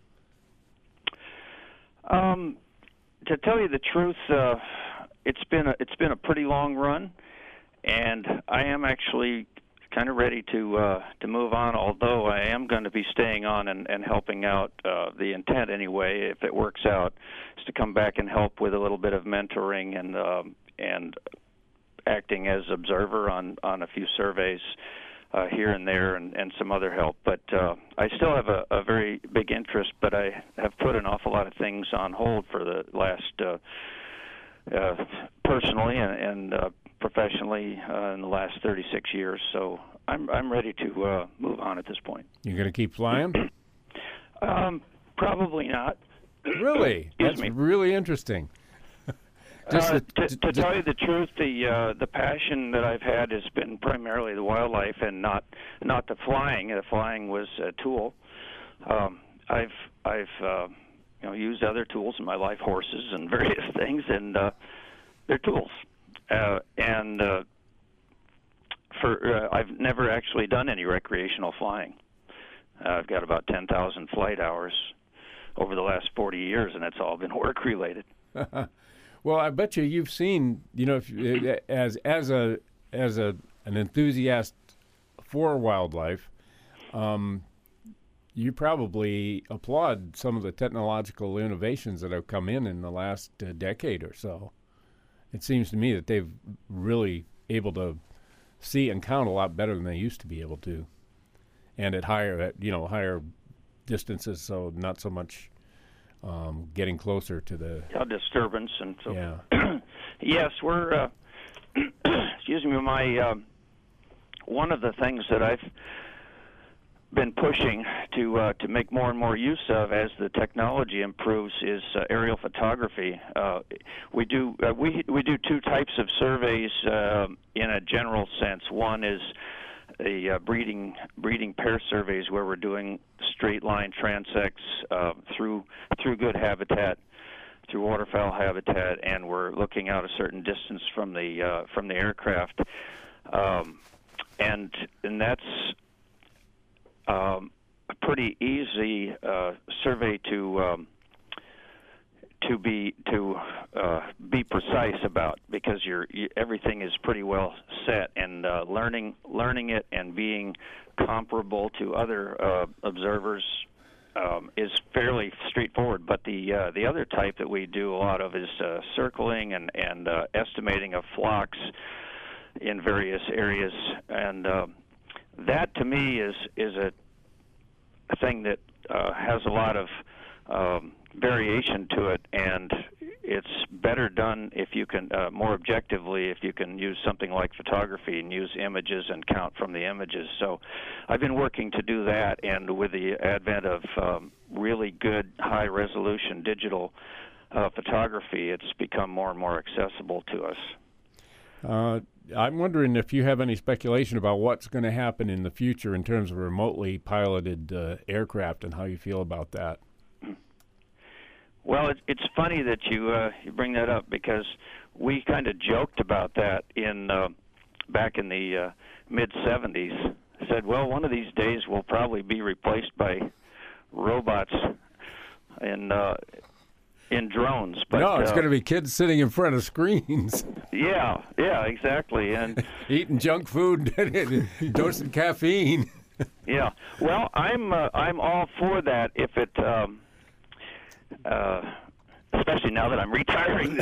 S10: Um, to tell you the truth, uh, it's been a, it's been a pretty long run, and I am actually kind of ready to uh, to move on, although I am going to be staying on and, and helping out. Uh, the intent, anyway, if it works out, is to come back and help with a little bit of mentoring and um, and acting as observer on, on a few surveys uh, here and there, and, and some other help. But uh, I still have a, a very big interest, but I have put an awful lot of things on hold for the last, uh, uh, personally and, and uh, professionally uh, in the last thirty-six years, so I'm I'm ready to uh, move on at this point.
S1: You're going to keep flying?
S10: um, probably not.
S1: Really? That's
S10: me.
S1: really interesting.
S10: Just uh, to, to, to tell you the truth, the uh, the passion that I've had has been primarily the wildlife and not not the flying. The flying was a tool. Um, I've I've uh, you know used other tools in my life, horses and various things, and uh, they're tools. Uh, and uh, for uh, I've never actually done any recreational flying. Uh, I've got about ten thousand flight hours over the last forty years, and it's all been work related.
S1: Well, I bet you you've seen, you know, if, as as a as a an enthusiast for wildlife, um, you probably applaud some of the technological innovations that have come in in the last uh, decade or so. It seems to me that they've really able to see and count a lot better than they used to be able to, and at higher, at, you know, higher distances. So not so much um, getting closer to the
S10: yeah, disturbance and so.
S1: Yeah.
S10: Yes, we're. Uh, excuse me. My uh, one of the things that I've been pushing to uh, to make more and more use of as the technology improves is uh, aerial photography. Uh, we do uh, we we do two types of surveys uh, in a general sense. One is the uh, breeding breeding pair surveys, where we're doing straight line transects uh, through through good habitat, through waterfowl habitat, and we're looking out a certain distance from the uh, from the aircraft, um, and and that's Um, a pretty easy uh, survey to um, to be to uh, be precise about, because you're you, everything is pretty well set, and uh, learning learning it and being comparable to other uh, observers um, is fairly straightforward. But the uh, the other type that we do a lot of is uh, circling and and uh, estimating of flocks in various areas, and uh, that to me is is a, a thing that uh, has a lot of um, variation to it, and it's better done if you can uh, more objectively if you can use something like photography and use images and count from the images. So I've been working to do that, and with the advent of um, really good high resolution digital uh, photography, it's become more and more accessible to us.
S1: Uh, I'm wondering if you have any speculation about what's going to happen in the future in terms of remotely piloted uh, aircraft and how you feel about that.
S10: Well, it, it's funny that you uh, you bring that up, because we kind of joked about that in uh, back in the uh, mid seventies. Said, well, one of these days we'll probably be replaced by robots in uh, in drones. But
S1: no, it's
S10: uh,
S1: going to be kids sitting in front of screens.
S10: Yeah, yeah, exactly, and
S1: eating junk food, dosing caffeine.
S10: Yeah, well, I'm uh, I'm all for that if it. Um, Uh, especially now that I'm retiring.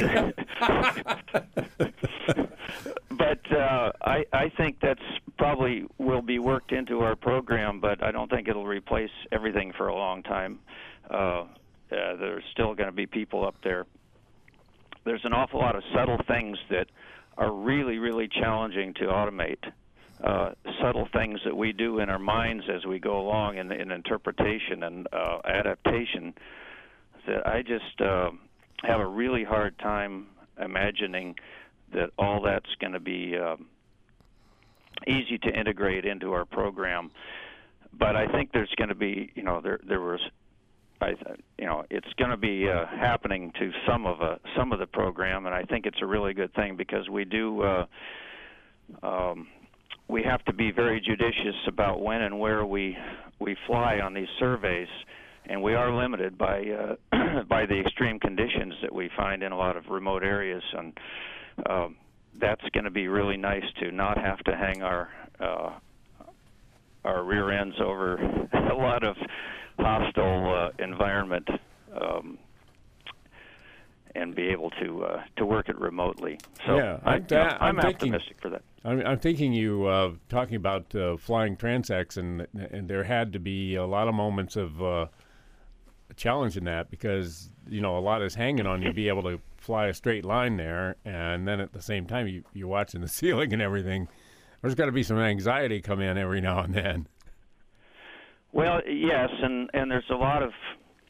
S10: But uh, I, I think that's probably will be worked into our program, but I don't think it'll replace everything for a long time. Uh, uh, there's still going to be people up there. There's an awful lot of subtle things that are really, really challenging to automate. Uh, subtle things that we do in our minds as we go along in, in interpretation and uh, adaptation. That I just uh, have a really hard time imagining that all that's going to be uh, easy to integrate into our program. But I think there's going to be, you know, there there was, I, you know, it's going to be uh, happening to some of a some of the program, and I think it's a really good thing, because we do uh, um, we have to be very judicious about when and where we we fly on these surveys. And we are limited by uh, by the extreme conditions that we find in a lot of remote areas, and uh, that's going to be really nice to not have to hang our uh, our rear ends over a lot of hostile uh, environment, um, and be able to uh, to work it remotely. So
S1: yeah,
S10: I,
S1: I'm,
S10: you know,
S1: I'm,
S10: I'm
S1: thinking,
S10: optimistic for that.
S1: I'm, I'm thinking you uh, talking about uh, flying transects, and and there had to be a lot of moments of uh, challenge in that, because you know a lot is hanging on you to be able to fly a straight line there, and then at the same time you, you're watching the ceiling and everything. There's got to be some anxiety come in every now and then.
S10: Well, yes, and, and there's a lot of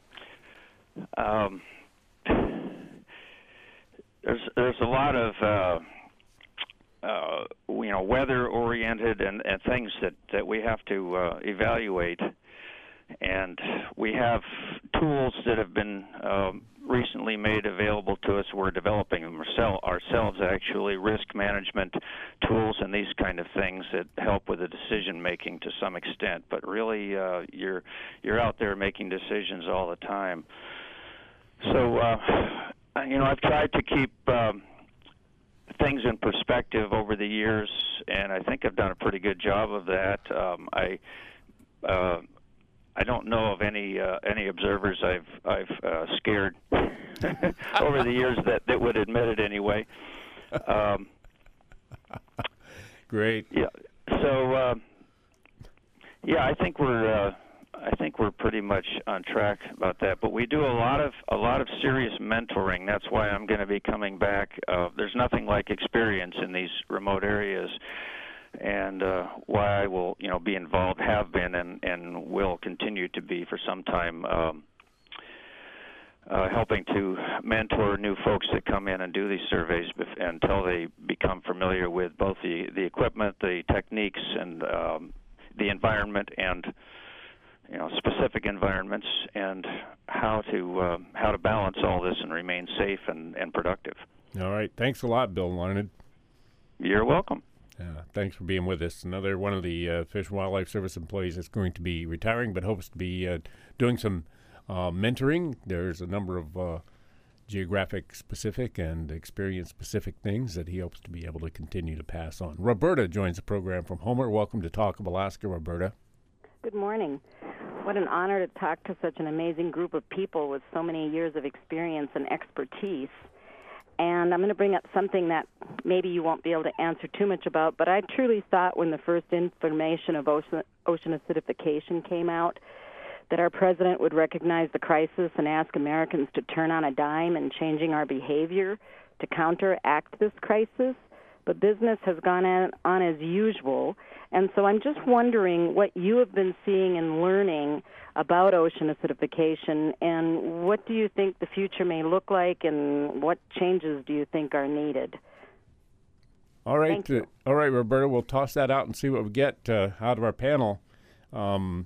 S10: um, there's there's a lot of uh, uh, you know weather oriented and, and things that, that we have to uh, evaluate. And we have tools that have been um, recently made available to us. We're developing them ourselves, actually, risk management tools and these kind of things that help with the decision making to some extent. But really, uh, you're you're out there making decisions all the time. So, uh, you know, I've tried to keep um, things in perspective over the years, and I think I've done a pretty good job of that. Um, I. Uh, I don't know of any uh, any observers I've I've uh, scared over the years that, that would admit it anyway. Um,
S1: Great.
S10: Yeah. So uh, yeah, I think we're uh, I think we're pretty much on track about that. But we do a lot of a lot of serious mentoring. That's why I'm going to be coming back. Uh, there's nothing like experience in these remote areas. And uh, why I will, you know, be involved, have been, and, and will continue to be for some time, um, uh, helping to mentor new folks that come in and do these surveys bef- until they become familiar with both the, the equipment, the techniques, and um, the environment, and you know, specific environments, and how to uh, how to balance all this and remain safe and, and productive.
S1: All right. Thanks a lot, Bill Larned.
S10: You're welcome.
S1: Uh, thanks for being with us. Another one of the uh, Fish and Wildlife Service employees that's going to be retiring, but hopes to be uh, doing some uh, mentoring. There's a number of uh, geographic specific and experience specific things that he hopes to be able to continue to pass on. Roberta joins the program from Homer. Welcome to Talk of Alaska, Roberta.
S11: Good morning. What an honor to talk to such an amazing group of people with so many years of experience and expertise. And I'm going to bring up something that maybe you won't be able to answer too much about, but I truly thought when the first information of ocean, ocean acidification came out that our president would recognize the crisis and ask Americans to turn on a dime in changing our behavior to counteract this crisis. But business has gone on, on as usual. And so I'm just wondering what you have been seeing and learning about ocean acidification, and what do you think the future may look like, and what changes do you think are needed?
S1: All right. Uh, all right, Roberta, we'll toss that out and see what we get uh, out of our panel. Um,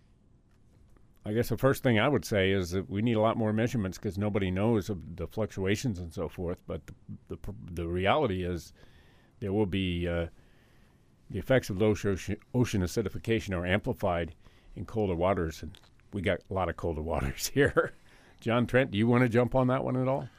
S1: I guess the first thing I would say is that we need a lot more measurements because nobody knows of the fluctuations and so forth. But the the, the reality is there will be uh, the effects of ocean, ocean acidification are amplified in colder waters, and we got a lot of colder waters here. John Trent, do you want to jump on that one at all?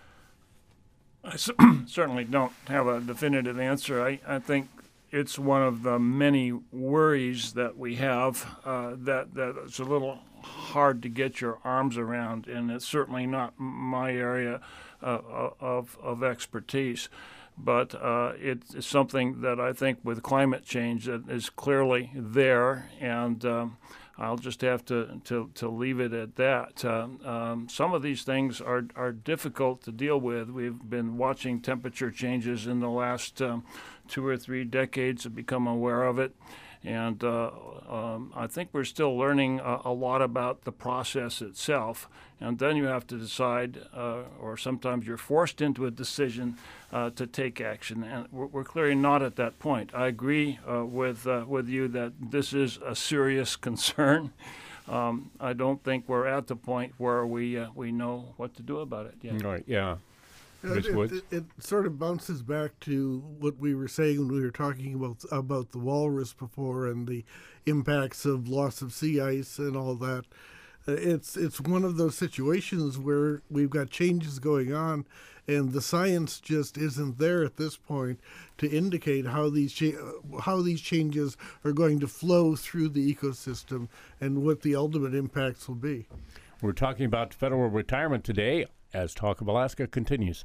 S6: I c- certainly don't have a definitive answer. I, I think it's one of the many worries that we have uh, that, that it's a little hard to get your arms around, and it's certainly not my area uh, of, of expertise. But uh, it's something that I think with climate change that is clearly there, and um, I'll just have to, to, to leave it at that. Uh, um, some of these things are, are difficult to deal with. We've been watching temperature changes in the last um, two or three decades and become aware of it. And uh, um, I think we're still learning a, a lot about the process itself. And then you have to decide, uh, or sometimes you're forced into a decision uh, to take action. And we're, we're clearly not at that point. I agree uh, with uh, with you that this is a serious concern. Um, I don't think we're at the point where we uh, we know what to do about it yet.
S1: Right, yeah.
S4: It, it, it, it sort of bounces back to what we were saying when we were talking about about the walrus before and the impacts of loss of sea ice and all that. Uh, it's it's one of those situations where we've got changes going on, and the science just isn't there at this point to indicate how these cha- how these changes are going to flow through the ecosystem and what the ultimate impacts will be.
S1: We're talking about federal retirement today as Talk of Alaska continues.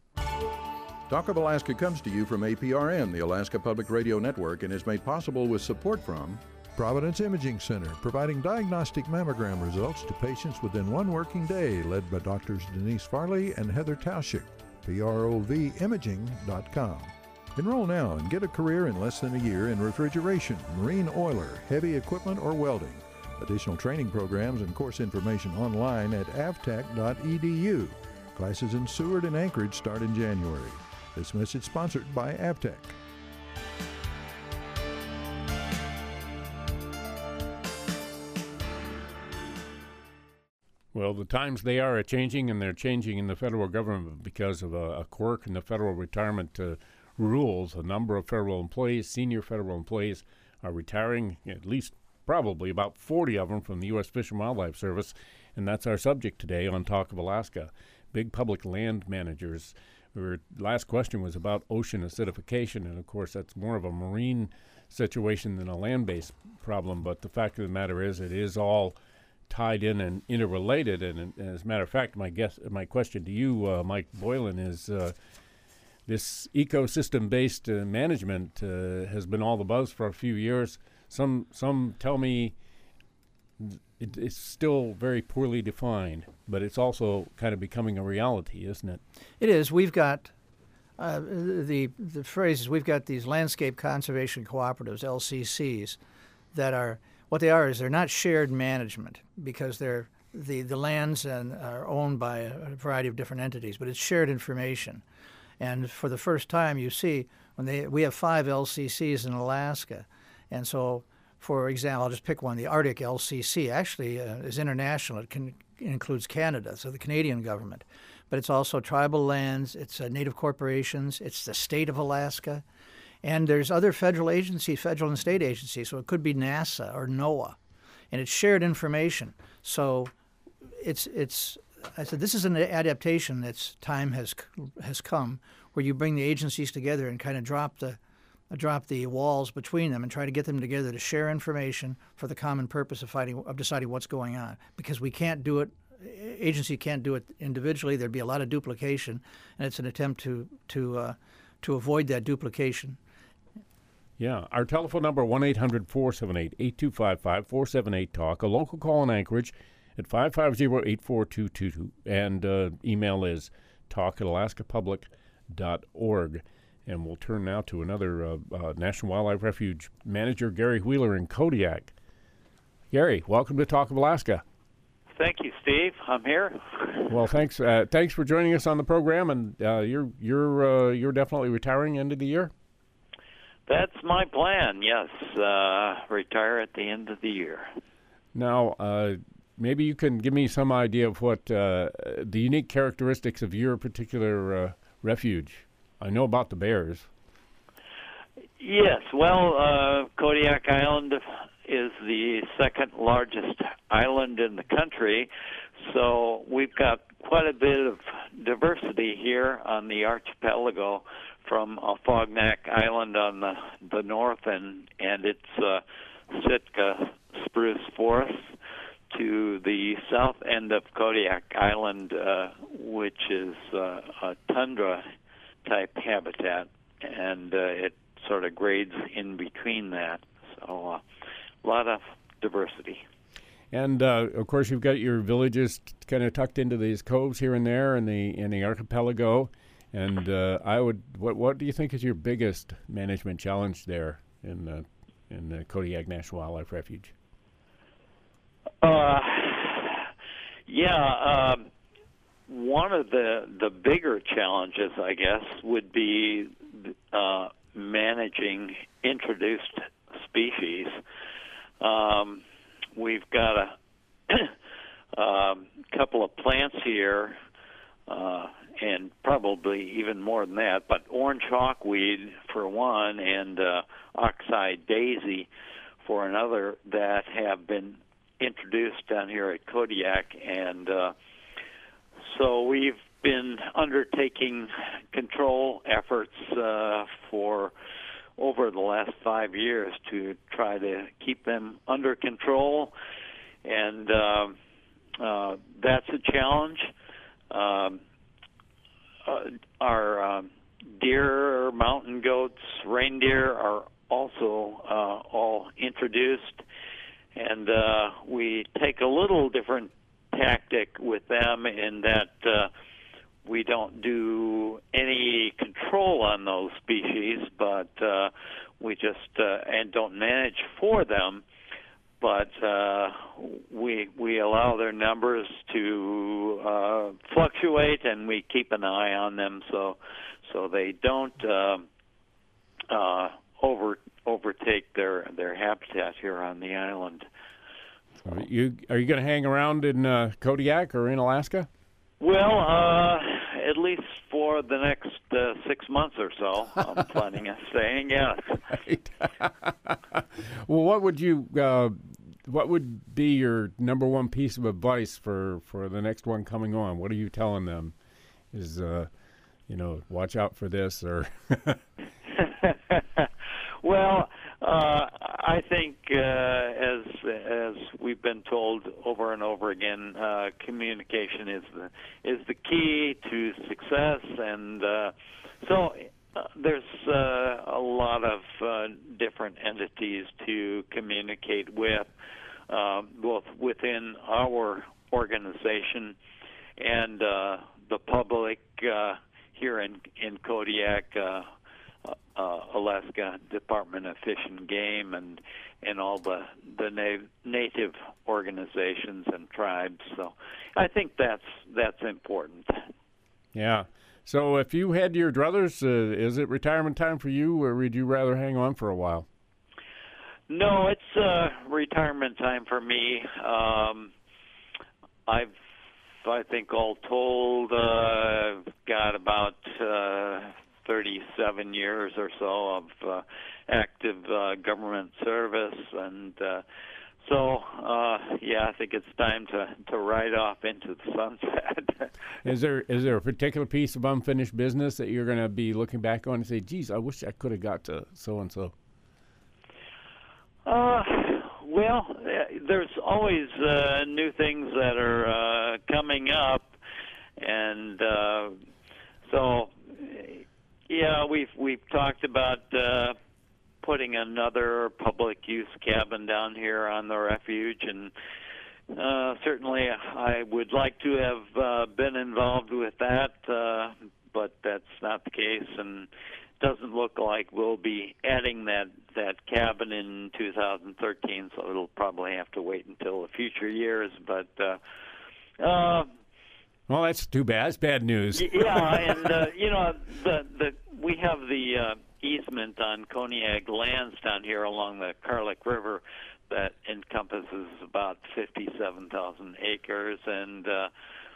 S2: Talk of Alaska comes to you from A P R N, the Alaska Public Radio Network, and is made possible with support from Providence Imaging Center, providing diagnostic mammogram results to patients within one working day, led by Doctors Denise Farley and Heather Tauschik. P R O V imaging dot com. Enroll now and get a career in less than a year in refrigeration, marine oiler, heavy equipment, or welding. Additional training programs and course information online at avtech dot e d u. Classes in Seward and Anchorage start in January. This message sponsored by Avtech.
S1: Well, the times they are changing, and they're changing in the federal government because of a, a quirk in the federal retirement uh, rules. A number of federal employees, senior federal employees, are retiring, at least probably about forty of them from the U S Fish and Wildlife Service, and that's our subject today on Talk of Alaska. Big public land managers. Our last question was about ocean acidification, and of course that's more of a marine situation than a land-based problem, but the fact of the matter is it is all tied in and interrelated, and, and as a matter of fact, my guess, my question to you, uh, Mike Boylan, is uh, this ecosystem-based uh, management uh, has been all the buzz for a few years. Some some tell me it, it's still very poorly defined, but it's also kind of becoming a reality, isn't it?
S5: It is. We've got uh, the the phrase is we've got these landscape conservation cooperatives, L C Cs, that are what they are is they're not shared management because they're the the lands and are owned by a variety of different entities, but it's shared information. And for the first time, you see when they we have five L C Cs in Alaska, and so. For example, I'll just pick one. The Arctic L C C actually uh, is international. It, can, it includes Canada, so the Canadian government. But it's also tribal lands, it's uh, native corporations, it's the state of Alaska. And there's other federal agencies, federal and state agencies, so it could be NASA or NOAA. And it's shared information. So it's, it's I said this is an adaptation that's time has has come, where you bring the agencies together and kind of drop the drop the walls between them and try to get them together to share information for the common purpose of fighting of deciding what's going on. Because we can't do it, agency can't do it individually. There'd be a lot of duplication, and it's an attempt to to uh, to avoid that duplication.
S1: Yeah, our telephone number one eight hundred four seven eight eight two five five four seven eight talk. A local call in Anchorage at five five zero eight four two two two, and uh, email is talk at alaska public dot org. And we'll turn now to another uh, uh, National Wildlife Refuge manager, Gary Wheeler in Kodiak. Gary, welcome to Talk of Alaska.
S12: Thank you, Steve. I'm here.
S1: Well, thanks. Uh, thanks for joining us on the program. And uh, you're you're uh, you're definitely retiring end of the year.
S12: That's my plan. Yes, uh, retire at the end of the year.
S1: Now, uh, maybe you can give me some idea of what uh, the unique characteristics of your particular uh, refuge. I know about the bears.
S12: Yes, well, uh, Kodiak Island is the second largest island in the country, so we've got quite a bit of diversity here on the archipelago, from Afognak Island on the, the north and, and its uh, Sitka spruce forest to the south end of Kodiak Island, uh, which is uh, a tundra type habitat, and uh, it sort of grades in between that. So uh, a lot of diversity.
S1: And uh, of course, you've got your villages kind of tucked into these coves here and there in the in the archipelago. And uh, I would, what what do you think is your biggest management challenge there in the in the Kodiak National Wildlife Refuge?
S12: Uh, yeah. Um, One of the, the bigger challenges, I guess, would be uh, managing introduced species. Um, we've got a um, couple of plants here, uh, and probably even more than that, but orange hawkweed for one, and uh, oxeye daisy for another, that have been introduced down here at Kodiak, and uh, so we've been undertaking control efforts uh, for over the last five years to try to keep them under control, and uh, uh, that's a challenge. Um, uh, our um, deer, mountain goats, reindeer are also uh, all introduced, and uh, we take a little different tactic with them in that uh, we don't do any control on those species, but uh, we just uh, and don't manage for them, but uh, we we allow their numbers to uh, fluctuate, and we keep an eye on them so so they don't uh, uh, over overtake their their habitat here on the island.
S1: Are you are you going to hang around in uh, Kodiak or in Alaska?
S12: Well, uh, at least for the next uh, six months or so, I'm planning on staying. Yes.
S1: Right. Well, what would you uh, what would be your number one piece of advice for, for the next one coming on? What are you telling them? Is uh, you know, watch out for this, or?
S12: Well, uh, I think uh, as as we've been told over and over again, uh, communication is the is the key to success, and uh, so uh, there's uh, a lot of uh, different entities to communicate with, uh, both within our organization and uh, the public uh, here in in Kodiak. Uh, Uh, Alaska Department of Fish and Game, and and all the the na- native organizations and tribes. So I think that's that's important.
S1: Yeah. So if you had your druthers, uh, is it retirement time for you, or would you rather hang on for a while?
S12: No, it's uh, retirement time for me. Um, I've I think all told, uh, got about Uh, thirty-seven years or so of uh, active uh, government service, and uh, So, uh, yeah, I think it's time to, to ride off into the sunset.
S1: Is there is there a particular piece of unfinished business that you're going to be looking back on and say, geez, I wish I could have got to so-and-so?
S12: Uh, well, there's always uh, new things that are uh, coming up. And uh, so, yeah, we've, we've talked about uh, putting another public use cabin down here on the refuge, and uh, certainly I would like to have uh, been involved with that, uh, but that's not the case, and it doesn't look like we'll be adding that, that cabin in two thousand thirteen, so it'll probably have to wait until the future years, but uh, uh,
S1: well, that's too bad. It's bad news.
S12: yeah, and uh, you know, the the we have the uh, easement on Koniag lands down here along the Karlik River that encompasses about fifty-seven thousand acres, and uh,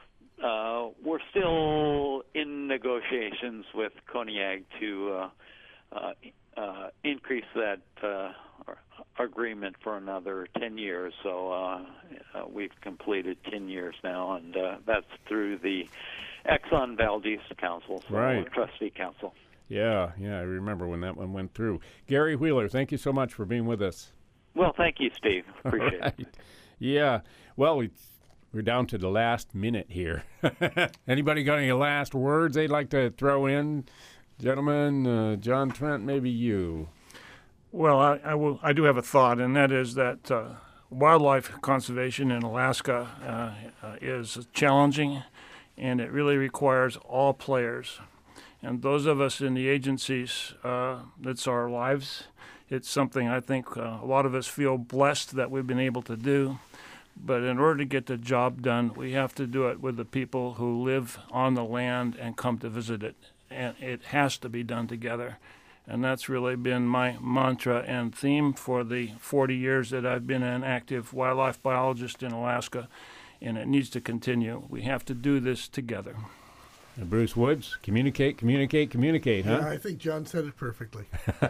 S12: uh, we're still in negotiations with Koniag to uh, uh, uh, increase that uh, agreement for another ten years. So uh, uh, we've completed ten years now, and uh, that's through the Exxon Valdez Council, so
S1: right.
S12: Trustee Council.
S1: Yeah, yeah, I remember when that one went through. Gary Wheeler, thank you so much for being with us.
S12: Well, thank you, Steve. Appreciate
S1: right.
S12: it.
S1: Yeah, well, we, we're down to the last minute here. Anybody got any last words they'd like to throw in? Gentlemen, uh, John Trent, maybe you.
S6: Well, I, I will. I do have a thought, and that is that uh, wildlife conservation in Alaska uh, uh, is challenging, and it really requires all players. And those of us in the agencies, uh, that's our lives. It's something I think uh, a lot of us feel blessed that we've been able to do. But in order to get the job done, we have to do it with the people who live on the land and come to visit it. And it has to be done together. And that's really been my mantra and theme for the forty years that I've been an active wildlife biologist in Alaska. And it needs to continue. We have to do this together.
S1: And Bruce Woods, communicate, communicate, communicate, huh?
S4: Yeah, I think John said it perfectly.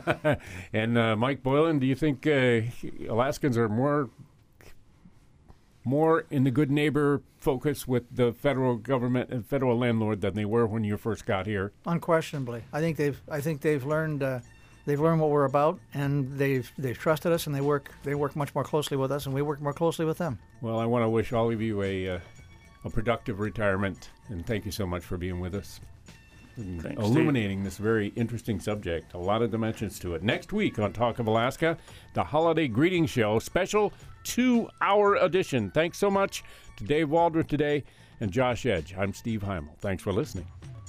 S1: And uh, Mike Boylan, do you think uh, Alaskans are more more in the good neighbor focus with the federal government and federal landlord than they were when you first got here?
S5: Unquestionably, I think they've I think they've learned uh, they've learned what we're about, and they've they've trusted us, and they work they work much more closely with us, and we work more closely with them.
S1: Well, I want to wish all of you a uh, a productive retirement, and thank you so much for being with us.
S6: Thanks,
S1: illuminating Steve. This very interesting subject. A lot of dimensions to it. Next week on Talk of Alaska, the Holiday Greeting Show, special two-hour edition. Thanks so much to Dave Waldron today and Josh Edge. I'm Steve Heimel. Thanks for listening.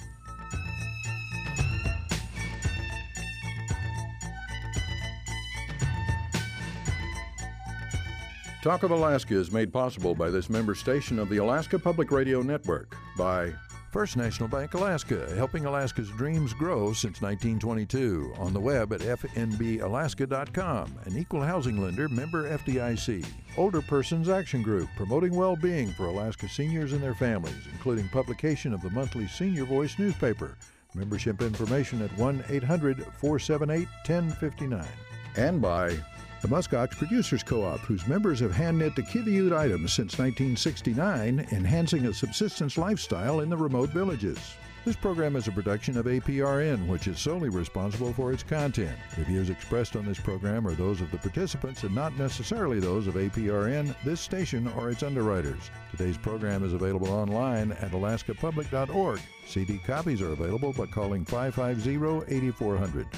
S2: Talk of Alaska is made possible by this member station of the Alaska Public Radio Network, by First National Bank Alaska, helping Alaska's dreams grow since nineteen twenty-two. On the web at f n b alaska dot com. An equal housing lender, member F D I C. Older Persons Action Group, promoting well-being for Alaska seniors and their families, including publication of the monthly Senior Voice newspaper. Membership information at one eight hundred four seven eight one zero five nine. And by the Muskox Producers Co-op, whose members have hand-knit the Kiviute items since nineteen sixty-nine, enhancing a subsistence lifestyle in the remote villages. This program is a production of A P R N, which is solely responsible for its content. The views expressed on this program are those of the participants and not necessarily those of A P R N, this station, or its underwriters. Today's program is available online at alaska public dot org. C D copies are available by calling five five zero, eight four zero zero.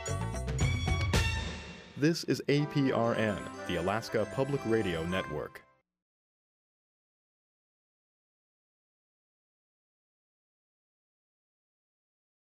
S13: This is A P R N, the Alaska Public Radio Network.